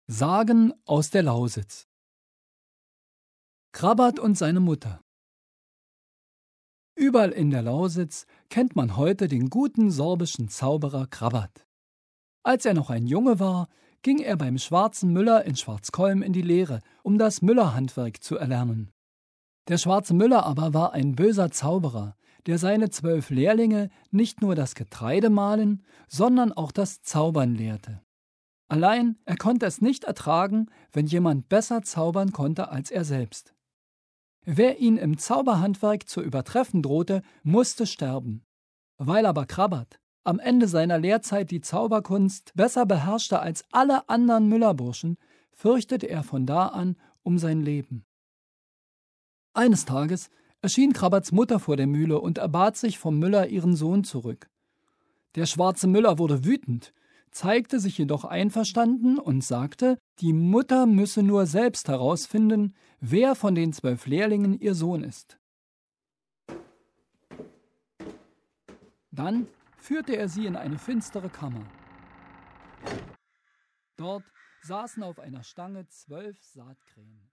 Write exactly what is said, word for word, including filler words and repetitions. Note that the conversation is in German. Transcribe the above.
Sagen aus der Lausitz. Krabat und seine Mutter. Überall in der Lausitz kennt man heute den guten sorbischen Zauberer Krabat. Als er noch ein Junge war, ging er beim schwarzen Müller in Schwarzkolm in die Lehre, um das Müllerhandwerk zu erlernen. Der schwarze Müller aber war ein böser Zauberer, der seine zwölf Lehrlinge nicht nur das Getreide mahlen, sondern auch das Zaubern lehrte. Allein er konnte es nicht ertragen, wenn jemand besser zaubern konnte als er selbst. Wer ihn im Zauberhandwerk zu übertreffen drohte, musste sterben. Weil aber Krabat am Ende seiner Lehrzeit die Zauberkunst besser beherrschte als alle anderen Müllerburschen, fürchtete er von da an um sein Leben. Eines Tages erschien Krabats Mutter vor der Mühle und erbat sich vom Müller ihren Sohn zurück. Der schwarze Müller wurde wütend, zeigte sich jedoch einverstanden und sagte, die Mutter müsse nur selbst herausfinden, wer von den zwölf Lehrlingen ihr Sohn ist. Dann führte er sie in eine finstere Kammer. Dort saßen auf einer Stange zwölf Saatkrähen.